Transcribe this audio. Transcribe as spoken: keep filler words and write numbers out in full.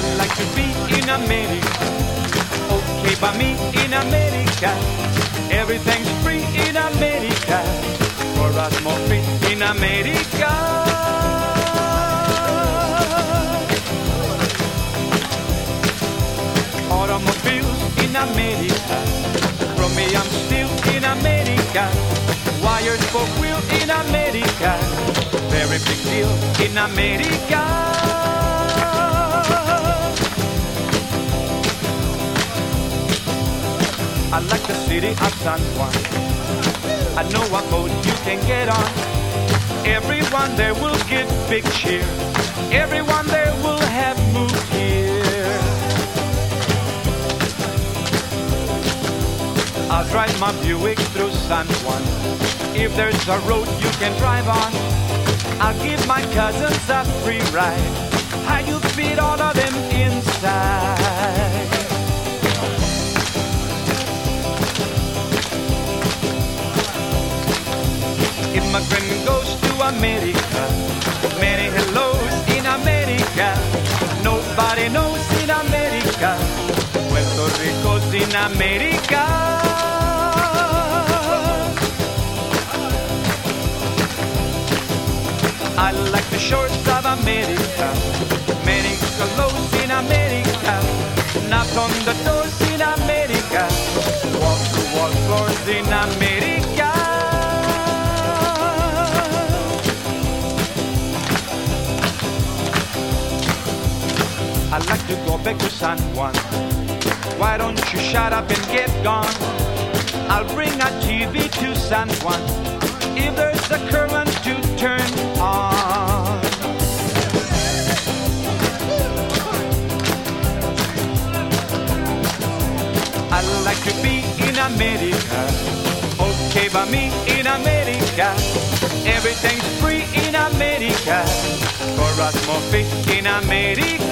like to be in America. Okay, by me in America. Everything's free in America. For us more free in America. Automobiles in America. From me I'm still in America. Wires for wheel in America. Very big deal in America. I like the city of San Juan. I know a boat you can get on. Everyone there will get big cheer. Everyone there will have moved here. I'll drive my Buick through San Juan. If there's a road you can drive on, I'll give my cousins a free ride. How you fit all of them inside? Immigrant goes to America. Many hellos in America. Nobody knows in America. Puerto Rico's in America. I like the shores of America. Many clothes in America. Knock on the doors in America. Walk to wall floors in America. I like to go back to San Juan. Why don't you shut up and get gone? I'll bring a T V to San Juan. If there's a current to turn on. I like to be in America. Okay, by me in America. Everything's free in America. For us more free in America.